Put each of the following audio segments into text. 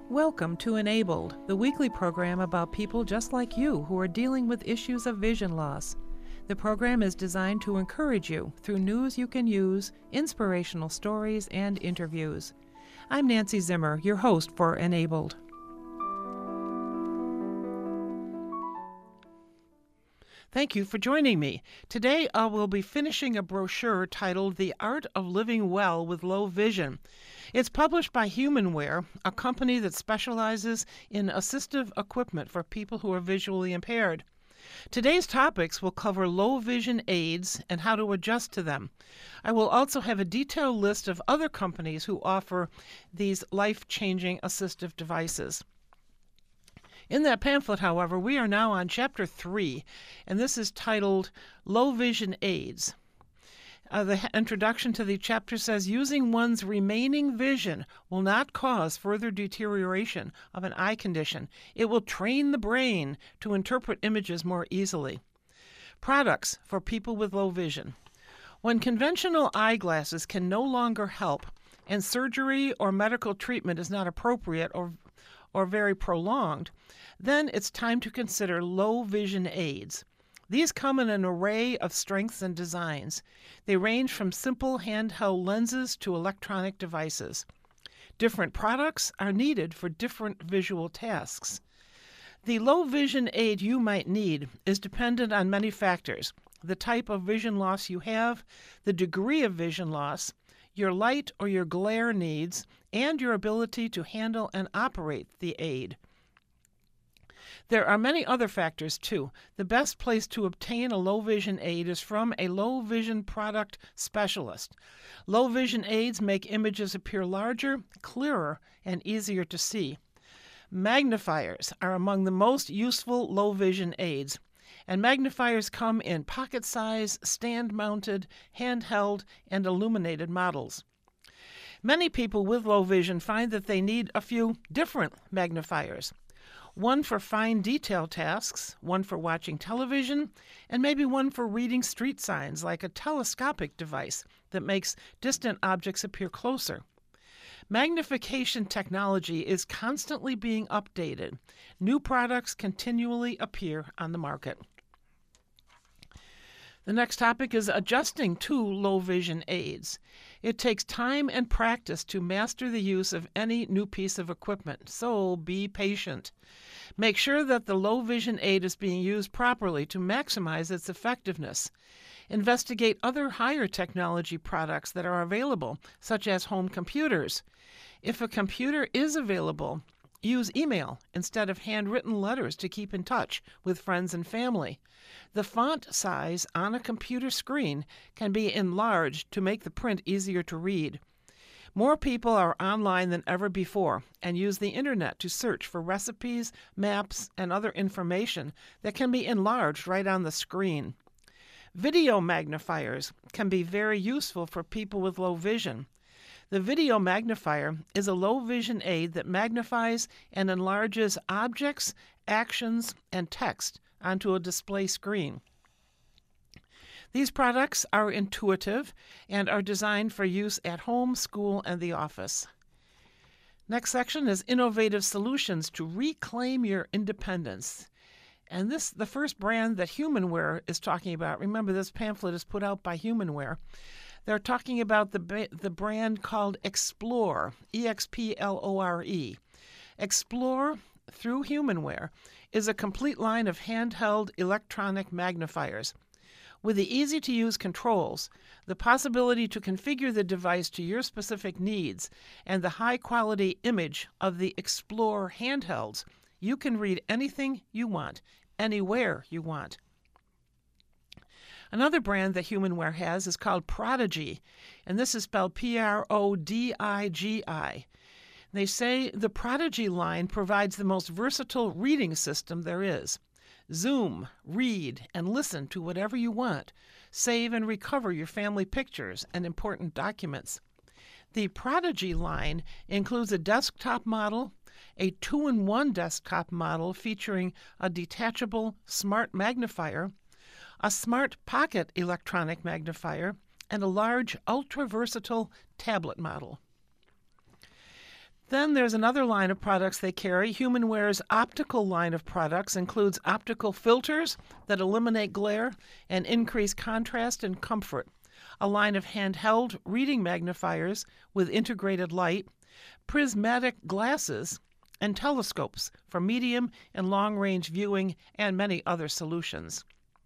Welcome to Enabled, the weekly program about people just like you who are dealing with issues of vision loss. The program is designed to encourage you through news you can use, inspirational stories, and interviews. I'm Nancy Zimmer, your host for Enabled. Thank you for joining me. Today I will be finishing a brochure titled The Art of Living Well with Low Vision. It's published by HumanWare, a company that specializes in assistive equipment for people who are visually impaired. Today's topics will cover low vision aids and how to adjust to them. I will also have a detailed list of other companies who offer these life-changing assistive devices. In that pamphlet, however, we are now on Chapter 3, and this is titled Low Vision Aids. The introduction to the chapter says, using one's remaining vision will not cause further deterioration of an eye condition. It will train the brain to interpret images more easily. Products for people with low vision. When conventional eyeglasses can no longer help, and surgery or medical treatment is not appropriate or very prolonged, then it's time to consider low vision aids. These come in an array of strengths and designs. They range from simple handheld lenses to electronic devices. Different products are needed for different visual tasks. The low vision aid you might need is dependent on many factors: the type of vision loss you have, the degree of vision loss, your light or your glare needs, and your ability to handle and operate the aid. There are many other factors, too. The best place to obtain a low vision aid is from a low vision product specialist. Low vision aids make images appear larger, clearer, and easier to see. Magnifiers are among the most useful low vision aids, and magnifiers come in pocket size, stand-mounted, handheld, and illuminated models. Many people with low vision find that they need a few different magnifiers. One for fine detail tasks, one for watching television, and maybe one for reading street signs, like a telescopic device that makes distant objects appear closer. Magnification technology is constantly being updated. New products continually appear on the market. The next topic is adjusting to low vision aids. It takes time and practice to master the use of any new piece of equipment, so be patient. Make sure that the low vision aid is being used properly to maximize its effectiveness. Investigate other higher technology products that are available, such as home computers. If a computer is available, use email instead of handwritten letters to keep in touch with friends and family. The font size on a computer screen can be enlarged to make the print easier to read. More people are online than ever before and use the internet to search for recipes, maps, and other information that can be enlarged right on the screen. Video magnifiers can be very useful for people with low vision. The video magnifier is a low vision aid that magnifies and enlarges objects, actions, and text onto a display screen. These products are intuitive and are designed for use at home, school, and the office. Next section is innovative solutions to reclaim your independence. And the first brand that HumanWare is talking about, remember this pamphlet is put out by HumanWare. They're talking about the brand called Explore, E-X-P-L-O-R-E. Explore, through HumanWare, is a complete line of handheld electronic magnifiers. With the easy-to-use controls, the possibility to configure the device to your specific needs, and the high-quality image of the Explore handhelds, you can read anything you want, anywhere you want. Another brand that HumanWare has is called Prodigy, and this is spelled P-R-O-D-I-G-I. They say the Prodigy line provides the most versatile reading system there is. Zoom, read, and listen to whatever you want. Save and recover your family pictures and important documents. The Prodigy line includes a desktop model, a 2-in-1 desktop model featuring a detachable smart magnifier, a smart pocket electronic magnifier, and a large ultra-versatile tablet model. Then there's another line of products they carry. HumanWare's optical line of products includes optical filters that eliminate glare and increase contrast and comfort, a line of handheld reading magnifiers with integrated light, prismatic glasses, and telescopes for medium and long-range viewing, and many other solutions.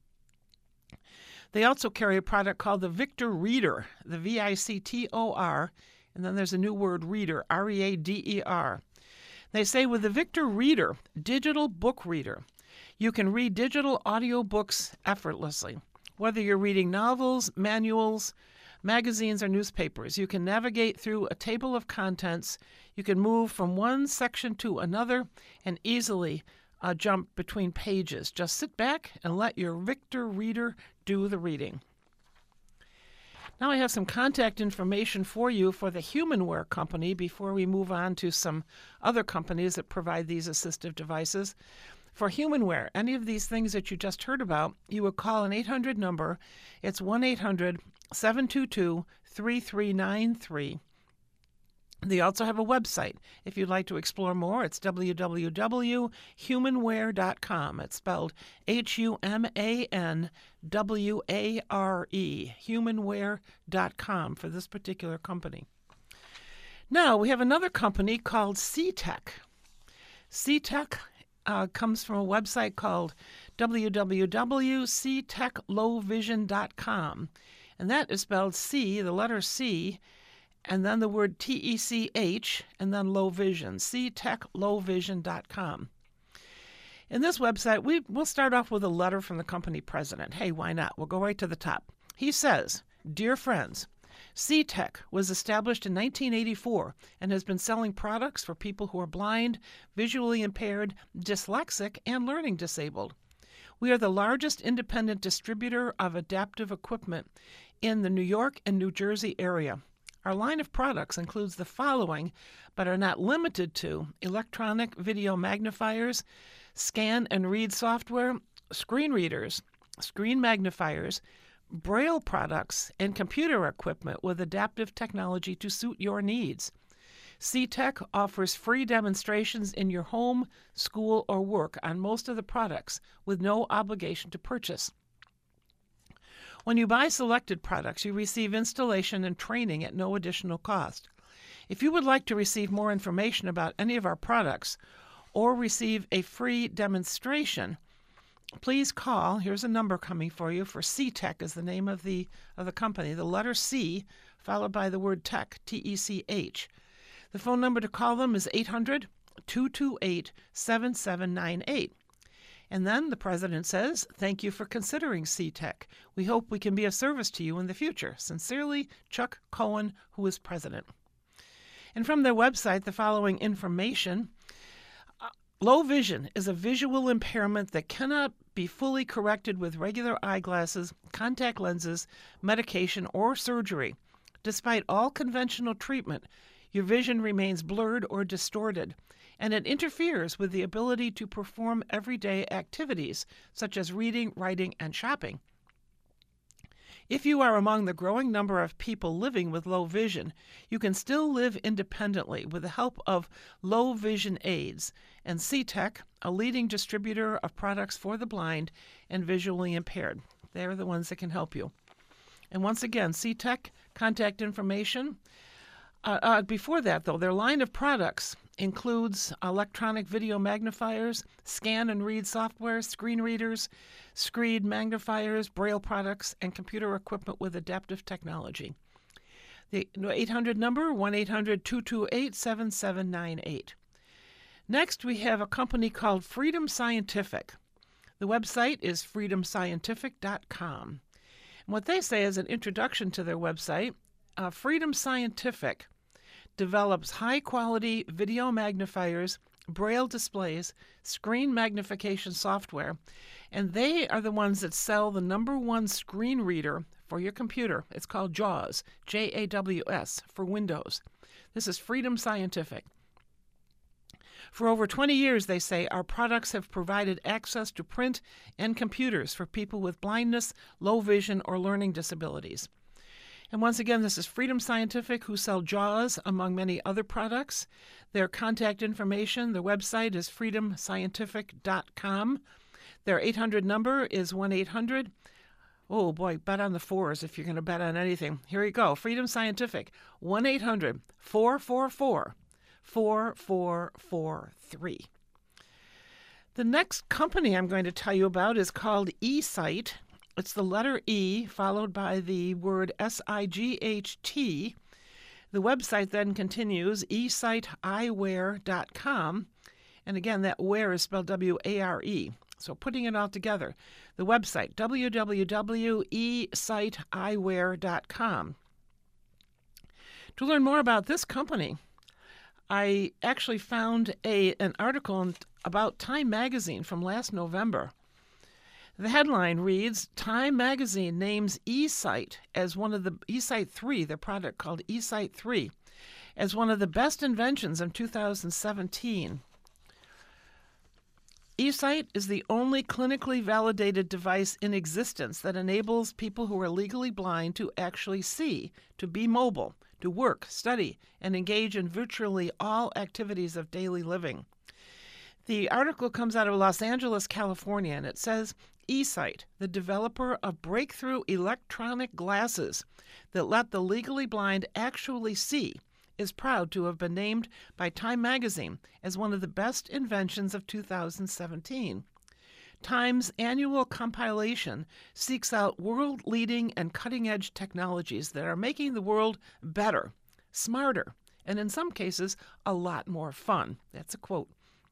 They also carry a product called the Victor Reader, the Victor, and then there's a new word, reader, R-E-A-D-E-R. They say with the Victor Reader, digital book reader, you can read digital audio books effortlessly. Whether you're reading novels, manuals, magazines, or newspapers, you can navigate through a table of contents. You can move from one section to another and easily jump between pages. Just sit back and let your Victor Reader do the reading. Now I have some contact information for you for the HumanWare company before we move on to some other companies that provide these assistive devices. For HumanWare, any of these things that you just heard about, you would call an 800 number. It's 1-800-722-3393. They also have a website. If you'd like to explore more, it's www.humanware.com. It's spelled HUMANWARE, humanware.com for this particular company. Now, we have another company called SeaTech. SeaTech comes from a website called www.seatechlowvision.com. And that is spelled C, the letter C, and then the word T-E-C-H, and then low vision, seatechlowvision.com. In this website, we'll start off with a letter from the company president. Hey, why not? We'll go right to the top. He says, "Dear friends, SeaTech was established in 1984 and has been selling products for people who are blind, visually impaired, dyslexic, and learning disabled. We are the largest independent distributor of adaptive equipment in the New York and New Jersey area. Our line of products includes the following, but are not limited to: electronic video magnifiers, scan and read software, screen readers, screen magnifiers, Braille products, and computer equipment with adaptive technology to suit your needs. SeaTech offers free demonstrations in your home, school, or work on most of the products with no obligation to purchase. When you buy selected products, you receive installation and training at no additional cost. If you would like to receive more information about any of our products or receive a free demonstration, please call. Here's a number coming for you. For SeaTech is the name of the company. The letter C followed by the word tech, T-E-C-H. The phone number to call them is 800-228-7798. And then the president says, "Thank you for considering SeaTech. We hope we can be of service to you in the future. Sincerely, Chuck Cohen, who is president." And from their website, the following information. Low vision is a visual impairment that cannot be fully corrected with regular eyeglasses, contact lenses, medication, or surgery. Despite all conventional treatment, your vision remains blurred or distorted, and it interferes with the ability to perform everyday activities such as reading, writing, and shopping. If you are among the growing number of people living with low vision, you can still live independently with the help of low vision aids, and SeaTech, a leading distributor of products for the blind and visually impaired. They're the ones that can help you. And once again, SeaTech, contact information. Before that, though, their line of products includes electronic video magnifiers, scan and read software, screen readers, screen magnifiers, Braille products, and computer equipment with adaptive technology. The 800 number, 1-800-228-7798. Next, we have a company called Freedom Scientific. The website is freedomscientific.com. And what they say is an introduction to their website, Freedom Scientific develops high-quality video magnifiers, Braille displays, screen magnification software, and they are the ones that sell the #1 screen reader for your computer. It's called JAWS, J-A-W-S, for Windows. This is Freedom Scientific. For over 20 years, they say, our products have provided access to print and computers for people with blindness, low vision, or learning disabilities. And once again, this is Freedom Scientific, who sell JAWS, among many other products. Their contact information, their website is freedomscientific.com. Their 800 number is 1-800. Oh boy, bet on the fours if you're going to bet on anything. Here you go. Freedom Scientific, 1-800-444-4443. The next company I'm going to tell you about is called eSight. It's the letter E followed by the word SIGHT. The website then continues, esighteyewear.com. And again, that wear is spelled W-A-R-E. So putting it all together, the website, www.esighteyewear.com. To learn more about this company, I actually found an article about Time Magazine from last November. The headline reads, Time Magazine names eSight as one of the, eSight 3, the product called eSight 3, as one of the best inventions of 2017. eSight is the only clinically validated device in existence that enables people who are legally blind to actually see, to be mobile, to work, study, and engage in virtually all activities of daily living. The article comes out of Los Angeles, California, and it says, eSight, the developer of breakthrough electronic glasses that let the legally blind actually see, is proud to have been named by Time Magazine as one of the best inventions of 2017. Time's annual compilation seeks out world-leading and cutting-edge technologies that are making the world better, smarter, and in some cases, a lot more fun. That's a quote.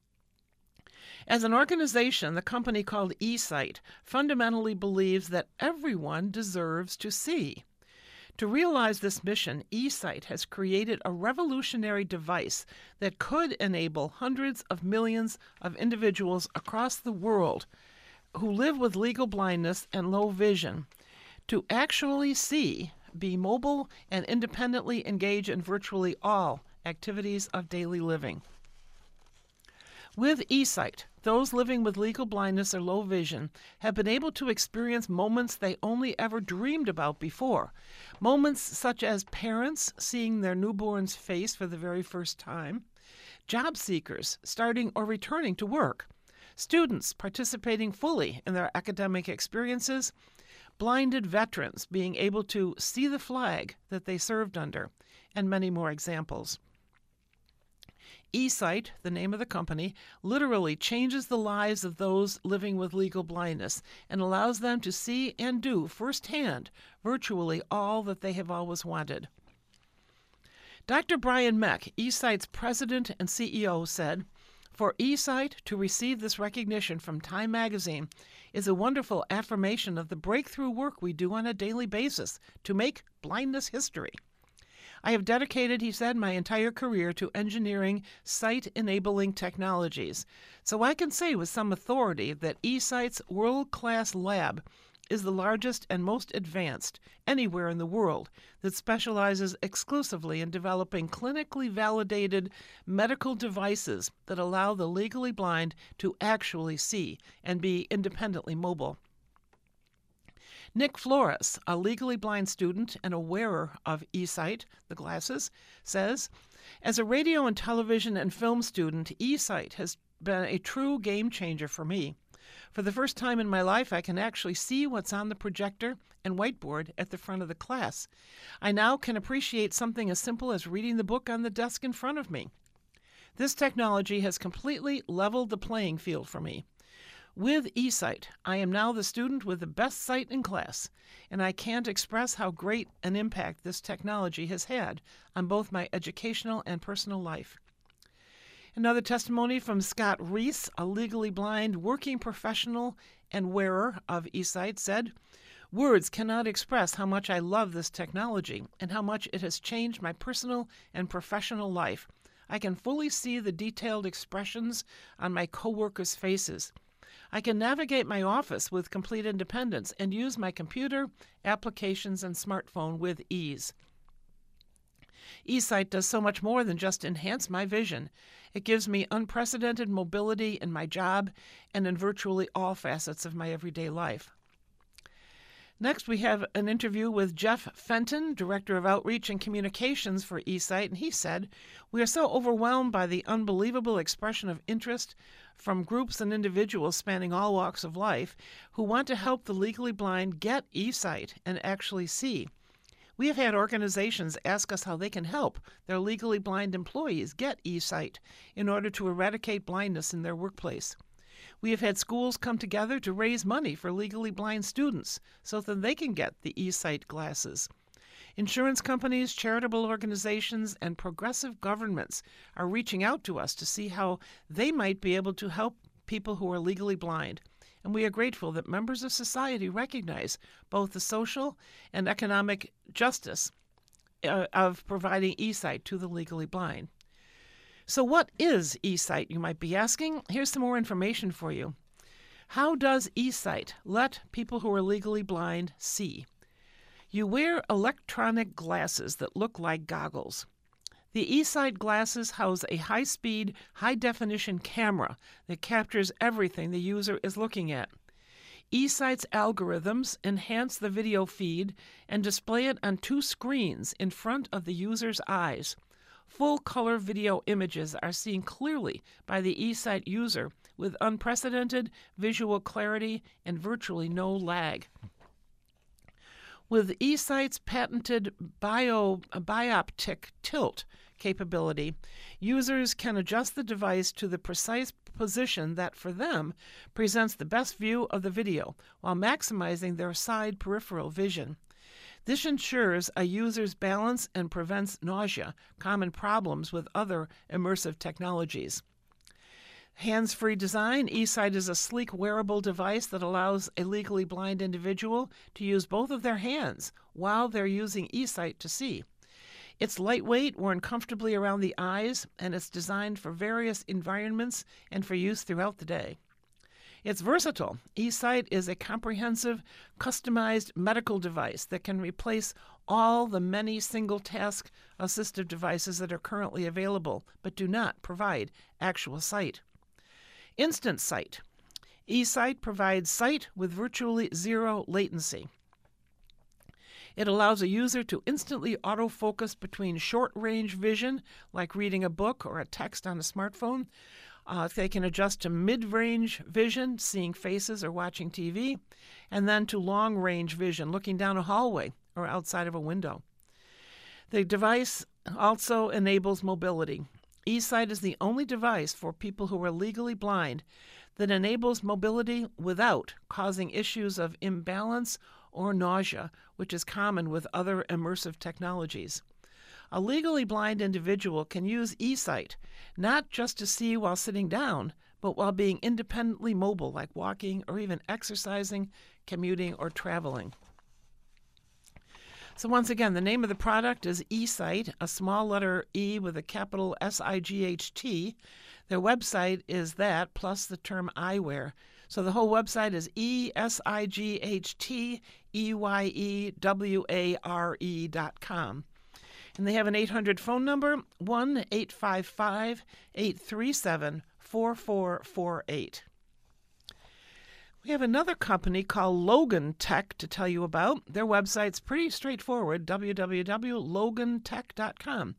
As an organization, the company called eSight fundamentally believes that everyone deserves to see. To realize this mission, eSight has created a revolutionary device that could enable hundreds of millions of individuals across the world who live with legal blindness and low vision to actually see, be mobile, and independently engage in virtually all activities of daily living. With eSight, those living with legal blindness or low vision have been able to experience moments they only ever dreamed about before. Moments such as parents seeing their newborn's face for the very first time, job seekers starting or returning to work, students participating fully in their academic experiences, blinded veterans being able to see the flag that they served under, and many more examples. eSight, the name of the company, literally changes the lives of those living with legal blindness and allows them to see and do firsthand virtually all that they have always wanted. Dr. Brian Meck, eSight's president and CEO, said, "For eSight to receive this recognition from Time Magazine is a wonderful affirmation of the breakthrough work we do on a daily basis to make blindness history. I have dedicated," he said, "my entire career to engineering sight-enabling technologies, so I can say with some authority that eSight's world-class lab is the largest and most advanced anywhere in the world that specializes exclusively in developing clinically validated medical devices that allow the legally blind to actually see and be independently mobile." Nick Flores, a legally blind student and a wearer of eSight, the glasses, says, "As a radio and television and film student, eSight has been a true game changer for me. For the first time in my life, I can actually see what's on the projector and whiteboard at the front of the class. I now can appreciate something as simple as reading the book on the desk in front of me. This technology has completely leveled the playing field for me. With eSight, I am now the student with the best sight in class, and I can't express how great an impact this technology has had on both my educational and personal life." Another testimony from Scott Reese, a legally blind working professional and wearer of eSight, said, "Words cannot express how much I love this technology and how much it has changed my personal and professional life. I can fully see the detailed expressions on my coworkers' faces. I can navigate my office with complete independence and use my computer, applications, and smartphone with ease. eSight does so much more than just enhance my vision. It gives me unprecedented mobility in my job and in virtually all facets of my everyday life." Next, we have an interview with Jeff Fenton, Director of Outreach and Communications for eSight, and he said, "We are so overwhelmed by the unbelievable expression of interest from groups and individuals spanning all walks of life who want to help the legally blind get eSight and actually see. We have had organizations ask us how they can help their legally blind employees get eSight in order to eradicate blindness in their workplace. We have had schools come together to raise money for legally blind students so that they can get the eSight glasses. Insurance companies, charitable organizations, and progressive governments are reaching out to us to see how they might be able to help people who are legally blind. And we are grateful that members of society recognize both the social and economic justice of providing eSight to the legally blind." So what is eSight, you might be asking? Here's some more information for you. How does eSight let people who are legally blind see? You wear electronic glasses that look like goggles. The eSight glasses house a high-speed, high-definition camera that captures everything the user is looking at. eSight's algorithms enhance the video feed and display it on two screens in front of the user's eyes. Full-color video images are seen clearly by the eSight user with unprecedented visual clarity and virtually no lag. With eSight's patented bioptic tilt capability, users can adjust the device to the precise position that, for them, presents the best view of the video while maximizing their side peripheral vision. This ensures a user's balance and prevents nausea, common problems with other immersive technologies. Hands-free design, eSight is a sleek wearable device that allows a legally blind individual to use both of their hands while they're using eSight to see. It's lightweight, worn comfortably around the eyes, and it's designed for various environments and for use throughout the day. It's versatile. eSight is a comprehensive, customized medical device that can replace all the many single-task assistive devices that are currently available but do not provide actual sight. Instant sight. eSight provides sight with virtually zero latency. It allows a user to instantly autofocus between short-range vision, like reading a book or a text on a smartphone. They can adjust to mid-range vision, seeing faces or watching TV, and then to long-range vision, looking down a hallway or outside of a window. The device also enables mobility. eSight is the only device for people who are legally blind that enables mobility without causing issues of imbalance or nausea, which is common with other immersive technologies. A legally blind individual can use eSight not just to see while sitting down, but while being independently mobile, like walking or even exercising, commuting, or traveling. So once again, the name of the product is eSight, a small letter E with a capital SIGHT. Their website is that, plus the term eyewear. So the whole website is ESIGHTEYEWARE.com. And they have an 800 phone number, 1-855-837-4448. We have another company called Logan Tech to tell you about. Their website's pretty straightforward, www.logantech.com,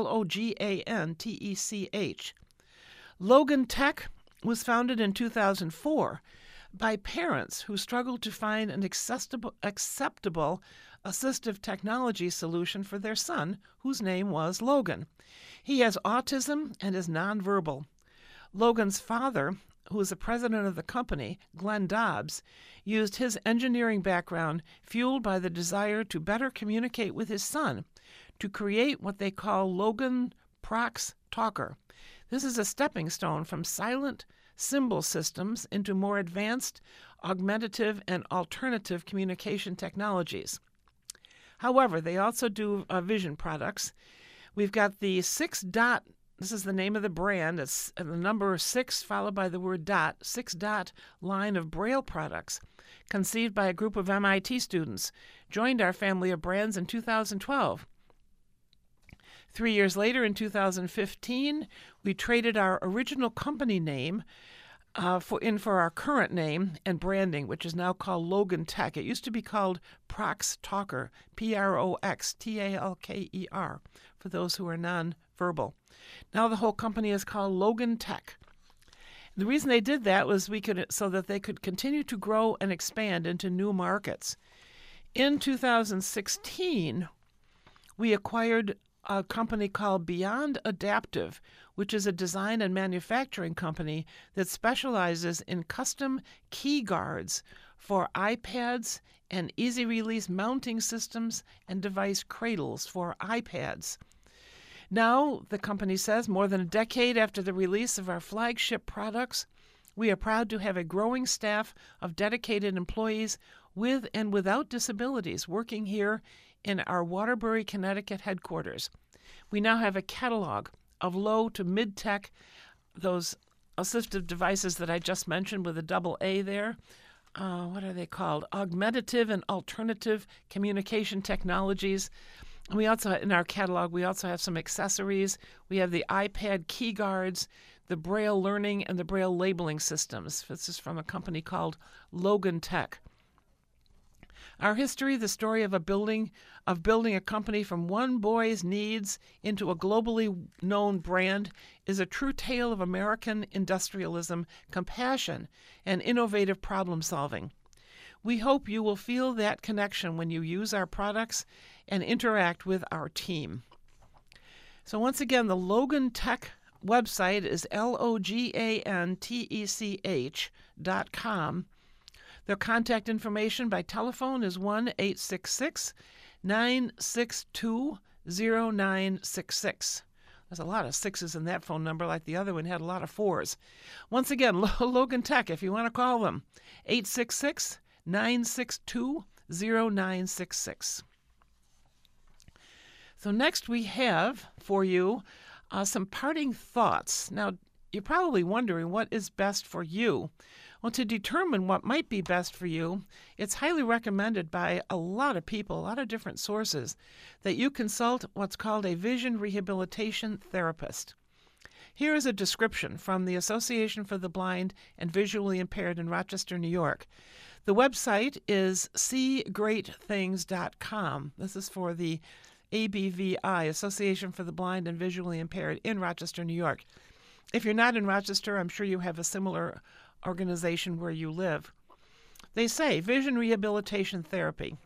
LOGANTECH. Logan Tech was founded in 2004 by parents who struggled to find an acceptable assistive technology solution for their son, whose name was Logan. He has autism and is nonverbal. Logan's father, who is the president of the company, Glenn Dobbs, used his engineering background, fueled by the desire to better communicate with his son, to create what they call Logan Prox Talker. This is a stepping stone from silent symbol systems into more advanced, augmentative, and alternative communication technologies. However, they also do vision products. We've got the 6-dot, this is the name of the brand, it's the number 6 followed by the word dot, 6-dot line of Braille products, conceived by a group of MIT students, joined our family of brands in 2012. 3 years later, in 2015, we traded our original company name for our current name and branding, which is now called Logan Tech. It used to be called Prox Talker, Proxtalker, for those who are non-verbal. Now the whole company is called Logan Tech. The reason they did that was so that they could continue to grow and expand into new markets. In 2016, we acquired a company called Beyond Adaptive, which is a design and manufacturing company that specializes in custom key guards for iPads and easy-release mounting systems and device cradles for iPads. Now, the company says, more than a decade after the release of our flagship products, we are proud to have a growing staff of dedicated employees with and without disabilities working here in our Waterbury, Connecticut headquarters. We now have a catalog of low to mid-tech, those assistive devices that I just mentioned with a double A there. What are they called? Augmentative and alternative communication technologies. And we also, in our catalog, we also have some accessories. We have the iPad key guards, the Braille learning, and the Braille labeling systems. This is from a company called Logan Tech. Our history, the story of building a company from one boy's needs into a globally known brand, is a true tale of American industrialism, compassion, and innovative problem solving. We hope you will feel that connection when you use our products and interact with our team. So once again, the Logan Tech website is LOGANTECH.com. Their contact information by telephone is 1-866-962-0966. There's a lot of sixes in that phone number, like the other one had a lot of fours. Once again, Logan Tech, if you want to call them, 866-962-0966. So next we have for you some parting thoughts. Now, you're probably wondering what is best for you. Well, to determine what might be best for you, it's highly recommended by a lot of people, a lot of different sources, that you consult what's called a vision rehabilitation therapist. Here is a description from the Association for the Blind and Visually Impaired in Rochester, New York. The website is seegreatthings.com. This is for the ABVI, Association for the Blind and Visually Impaired in Rochester, New York. If you're not in Rochester, I'm sure you have a similar organization where you live. They say vision rehabilitation therapy.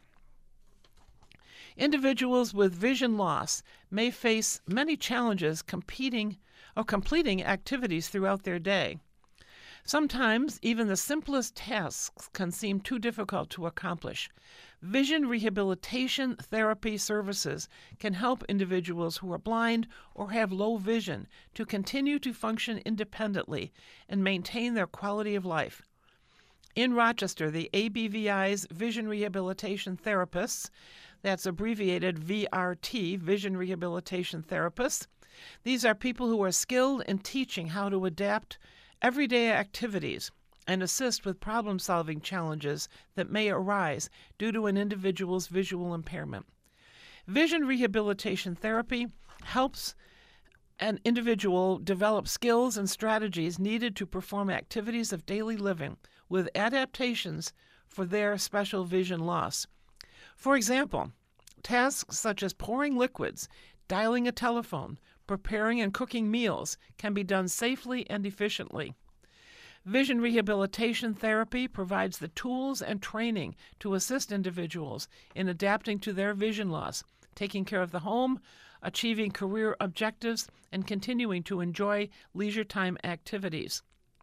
Individuals with vision loss may face many challenges completing activities throughout their day. Sometimes even the simplest tasks can seem too difficult to accomplish. Vision rehabilitation therapy services can help individuals who are blind or have low vision to continue to function independently and maintain their quality of life. In Rochester, the ABVI's Vision Rehabilitation Therapists, that's abbreviated VRT, Vision Rehabilitation Therapists, these are people who are skilled in teaching how to adapt everyday activities and assist with problem-solving challenges that may arise due to an individual's visual impairment. Vision rehabilitation therapy helps an individual develop skills and strategies needed to perform activities of daily living with adaptations for their special vision loss. For example, tasks such as pouring liquids, dialing a telephone, preparing and cooking meals can be done safely and efficiently. Vision rehabilitation therapy provides the tools and training to assist individuals in adapting to their vision loss, taking care of the home, achieving career objectives, and continuing to enjoy leisure time activities.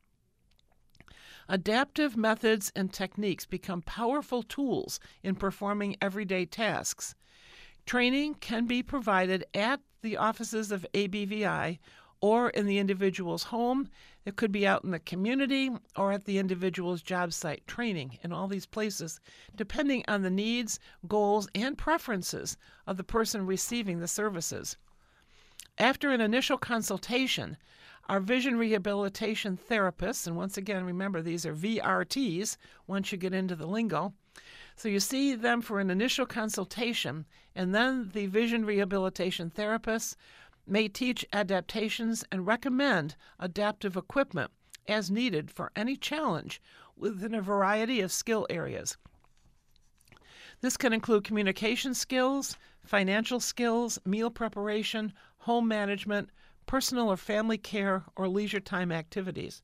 Adaptive methods and techniques become powerful tools in performing everyday tasks. Training can be provided at the offices of ABVI or in the individual's home. It could be out in the community or at the individual's job site. Training in all these places, depending on the needs, goals, and preferences of the person receiving the services. After an initial consultation, our vision rehabilitation therapists, and once again, remember, these are VRTs once you get into the lingo. So you see them for an initial consultation, and then the vision rehabilitation therapists may teach adaptations and recommend adaptive equipment as needed for any challenge within a variety of skill areas. This can include communication skills, financial skills, meal preparation, home management, personal or family care, or leisure time activities.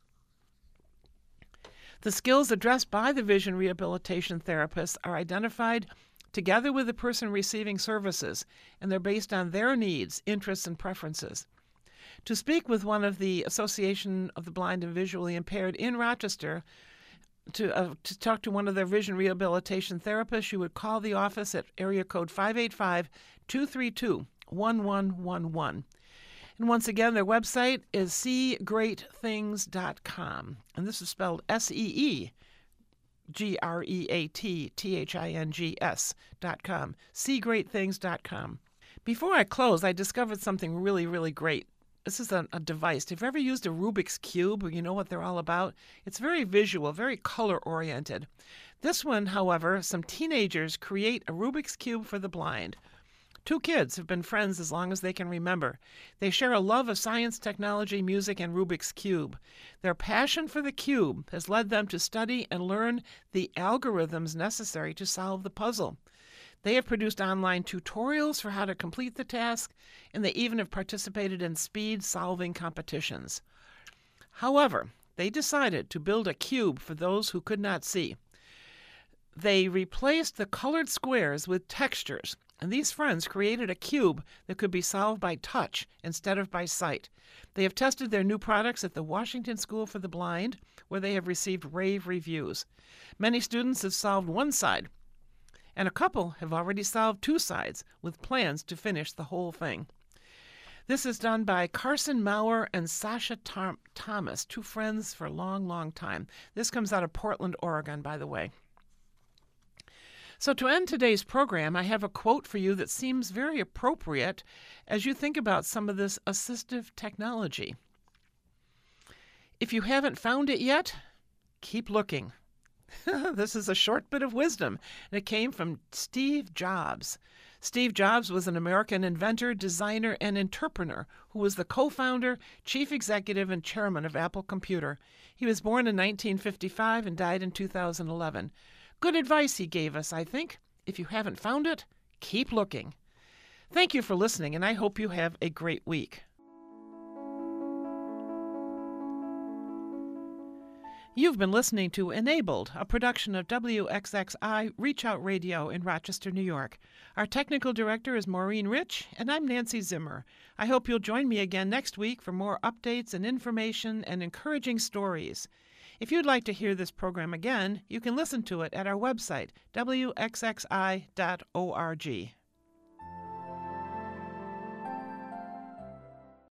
The skills addressed by the vision rehabilitation therapists are identified together with the person receiving services, and they're based on their needs, interests, and preferences. To speak with one of the Association of the Blind and Visually Impaired in Rochester, to talk to one of their vision rehabilitation therapists, you would call the office at area code 585-232-1111. And once again, their website is seegreatthings.com. And this is spelled SEEGREATTHINGS.com. seegreatthings.com. Before I close, I discovered something really, really great. This is a device. Have you ever used a Rubik's Cube? You know what they're all about? It's very visual, very color-oriented. This one, however, some teenagers create a Rubik's Cube for the blind. Two kids have been friends as long as they can remember. They share a love of science, technology, music, and Rubik's Cube. Their passion for the cube has led them to study and learn the algorithms necessary to solve the puzzle. They have produced online tutorials for how to complete the task, and they even have participated in speed-solving competitions. However, they decided to build a cube for those who could not see. They replaced the colored squares with textures, and these friends created a cube that could be solved by touch instead of by sight. They have tested their new products at the Washington School for the Blind, where they have received rave reviews. Many students have solved one side, and a couple have already solved two sides with plans to finish the whole thing. This is done by Carson Maurer and Sasha Thomas, two friends for a long, long time. This comes out of Portland, Oregon, by the way. So to end today's program, I have a quote for you that seems very appropriate as you think about some of this assistive technology. If you haven't found it yet, keep looking. This is a short bit of wisdom, and it came from Steve Jobs. Steve Jobs was an American inventor, designer, and entrepreneur who was the co-founder, chief executive, and chairman of Apple Computer. He was born in 1955 and died in 2011. Good advice he gave us, I think. If you haven't found it, keep looking. Thank you for listening, and I hope you have a great week. You've been listening to Enabled, a production of WXXI Reach Out Radio in Rochester, New York. Our technical director is Maureen Rich, and I'm Nancy Zimmer. I hope you'll join me again next week for more updates and information and encouraging stories. If you'd like to hear this program again, you can listen to it at our website, wxxi.org.